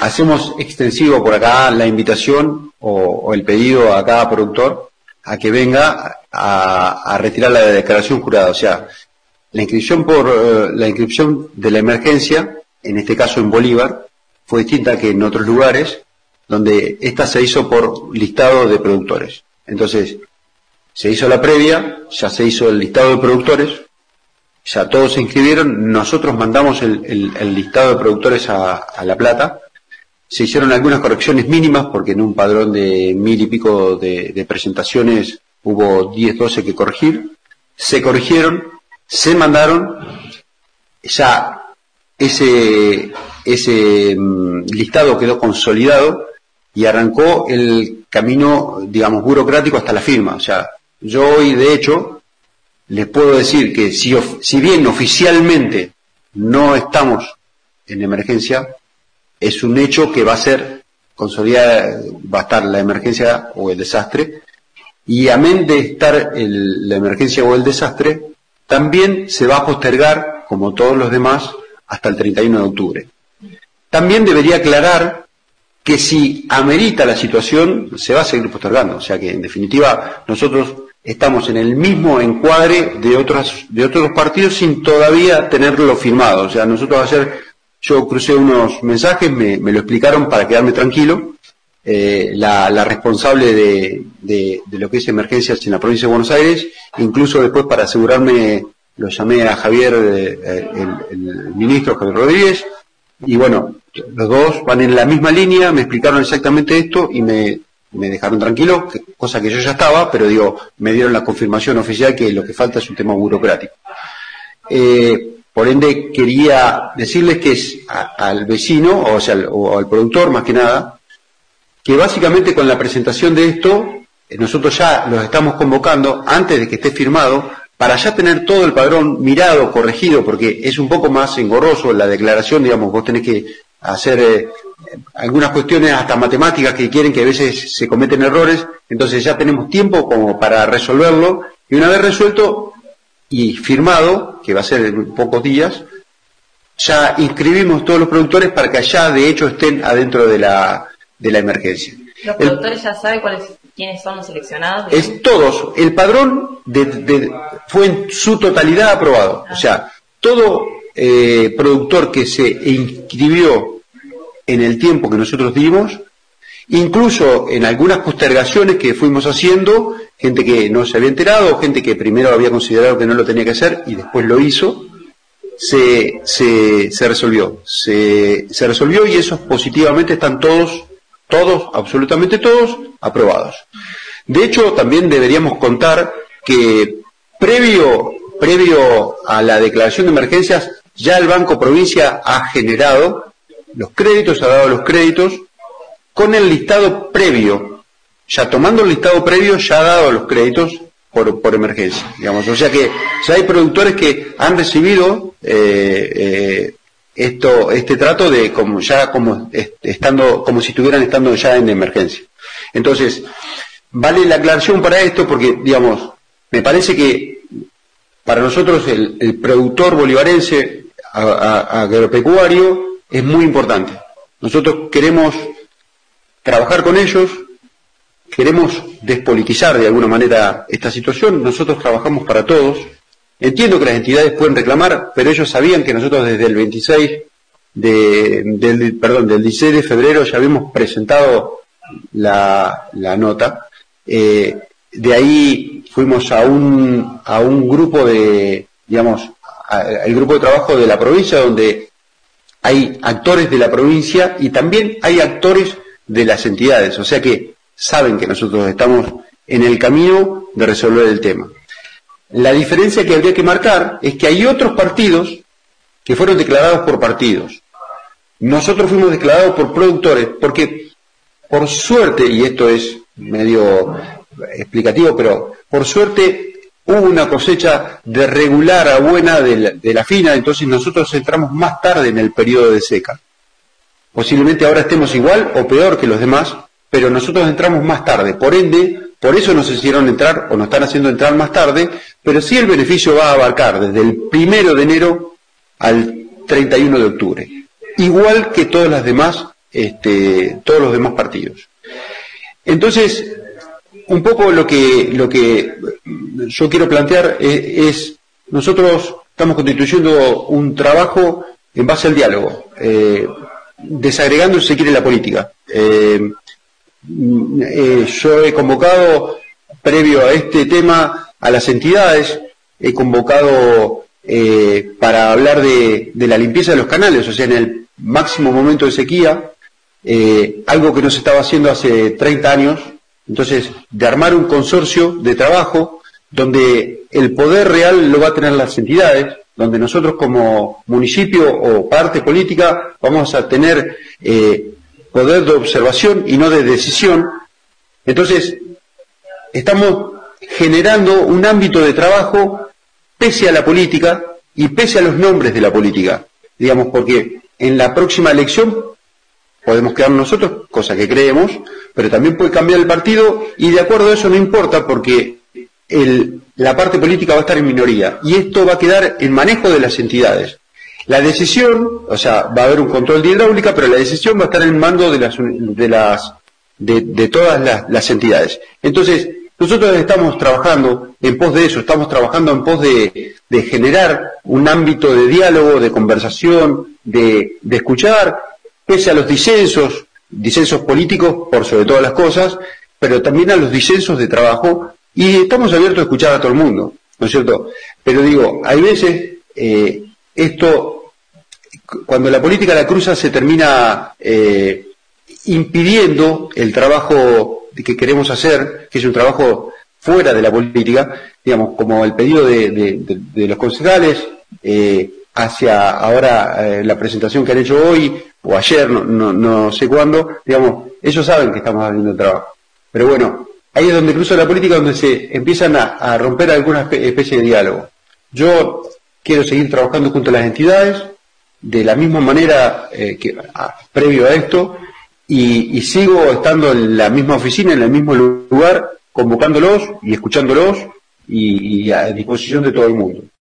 hacemos extensivo por acá la invitación o el pedido a cada productor a que venga a retirar la declaración jurada. O sea, la inscripción la inscripción de la emergencia, en este caso en Bolívar, fue distinta que en otros lugares, donde esta se hizo por listado de productores. Entonces, se hizo la previa, ya se hizo el listado de productores, ya todos se inscribieron, nosotros mandamos el listado de productores a La Plata, se hicieron algunas correcciones mínimas, porque en un padrón de 1000 y pico de presentaciones hubo 10, 12 que corregir, se corrigieron, se mandaron, ya ese listado quedó consolidado y arrancó el camino, digamos, burocrático hasta la firma. O sea, yo hoy, de hecho, les puedo decir que si bien oficialmente no estamos en emergencia, es un hecho que va a ser consolidada, va a estar la emergencia o el desastre, y amén de estar la emergencia o el desastre, también se va a postergar, como todos los demás, hasta el 31 de octubre. También debería aclarar que si amerita la situación, se va a seguir postergando. O sea que, en definitiva, nosotros estamos en el mismo encuadre de otros partidos sin todavía tenerlo firmado. O sea, nosotros ayer yo crucé unos mensajes, me lo explicaron para quedarme tranquilo. La responsable de lo que es emergencias en la provincia de Buenos Aires, incluso después para asegurarme, lo llamé a Javier, el ministro Javier Rodríguez, y bueno, los dos van en la misma línea, me explicaron exactamente esto y me dejaron tranquilo, cosa que yo ya estaba, pero digo, me dieron la confirmación oficial que lo que falta es un tema burocrático. Por ende, quería decirles que es al vecino, o al productor más que nada, que básicamente con la presentación de esto, nosotros ya los estamos convocando antes de que esté firmado, para ya tener todo el padrón mirado, corregido, porque es un poco más engorroso la declaración, digamos, vos tenés que hacer algunas cuestiones hasta matemáticas que quieren, que a veces se cometen errores, entonces ya tenemos tiempo como para resolverlo, y una vez resuelto y firmado, que va a ser en pocos días, ya inscribimos todos los productores para que allá de hecho estén adentro de la emergencia. ¿Los productores ya saben quiénes son los seleccionados? Es todos. El padrón fue en su totalidad aprobado. O sea, todo productor que se inscribió en el tiempo que nosotros dimos, incluso en algunas postergaciones que fuimos haciendo, gente que no se había enterado, gente que primero había considerado que no lo tenía que hacer y después lo hizo, se resolvió. Se resolvió y esos positivamente están todos, absolutamente todos, aprobados. De hecho, también deberíamos contar que previo a la declaración de emergencias, ya el Banco Provincia ha generado los créditos, ha dado los créditos con el listado previo. Ya tomando el listado previo, ya ha dado los créditos por emergencia, digamos. O sea que ya hay productores que han recibido este trato de como si estuvieran estando ya en emergencia. Entonces, vale la aclaración para esto porque, digamos, me parece que para nosotros el productor bolivarense agropecuario es muy importante. Nosotros queremos trabajar con ellos, queremos despolitizar de alguna manera esta situación. Nosotros trabajamos para todos. Entiendo que las entidades pueden reclamar, pero ellos sabían que nosotros desde el 16 de febrero ya habíamos presentado la nota. De ahí fuimos a un grupo el grupo de trabajo de la provincia, donde hay actores de la provincia y también hay actores de las entidades, o sea que saben que nosotros estamos en el camino de resolver el tema. La diferencia que habría que marcar es que hay otros partidos que fueron declarados por partidos. Nosotros fuimos declarados por productores, porque por suerte, y esto es medio explicativo, pero por suerte hubo una cosecha de regular a buena de la fina, entonces nosotros entramos más tarde en el periodo de seca. Posiblemente ahora estemos igual o peor que los demás, pero nosotros entramos más tarde, por ende, por eso nos hicieron entrar o nos están haciendo entrar más tarde, pero sí el beneficio va a abarcar desde el 1 de enero al 31 de octubre, igual que todas las demás todos los demás partidos. Entonces, un poco lo que yo quiero plantear es nosotros estamos constituyendo un trabajo en base al diálogo, desagregando, si se quiere, la política. Yo he convocado, previo a este tema, a las entidades, he convocado para hablar de la limpieza de los canales, o sea, en el máximo momento de sequía, algo que no se estaba haciendo hace 30 años, entonces, de armar un consorcio de trabajo donde el poder real lo va a tener las entidades, donde nosotros como municipio o parte política vamos a tener poder de observación y no de decisión. Entonces, estamos generando un ámbito de trabajo pese a la política y pese a los nombres de la política, digamos, porque en la próxima elección podemos quedarnos nosotros, cosa que creemos, pero también puede cambiar el partido y de acuerdo a eso no importa porque la parte política va a estar en minoría y esto va a quedar en manejo de las entidades. La decisión, o sea, va a haber un control de hidráulica, pero la decisión va a estar en el mando de todas las entidades. Entonces, nosotros estamos trabajando en pos de eso, estamos trabajando en pos de generar un ámbito de diálogo, de conversación, de escuchar, pese a los disensos políticos, por sobre todas las cosas, pero también a los disensos de trabajo, y estamos abiertos a escuchar a todo el mundo, ¿no es cierto? Pero digo, hay veces, cuando la política la cruza se termina impidiendo el trabajo que queremos hacer, que es un trabajo fuera de la política, digamos, como el pedido de los concejales, hacia ahora la presentación que han hecho hoy, o ayer, no sé cuándo, digamos, ellos saben que estamos haciendo el trabajo. Pero bueno, ahí es donde cruza la política, donde se empiezan a romper alguna especie de diálogo. Yo quiero seguir trabajando junto a las entidades, de la misma manera previo a esto, y sigo estando en la misma oficina, en el mismo lugar, convocándolos y escuchándolos y a disposición de todo el mundo.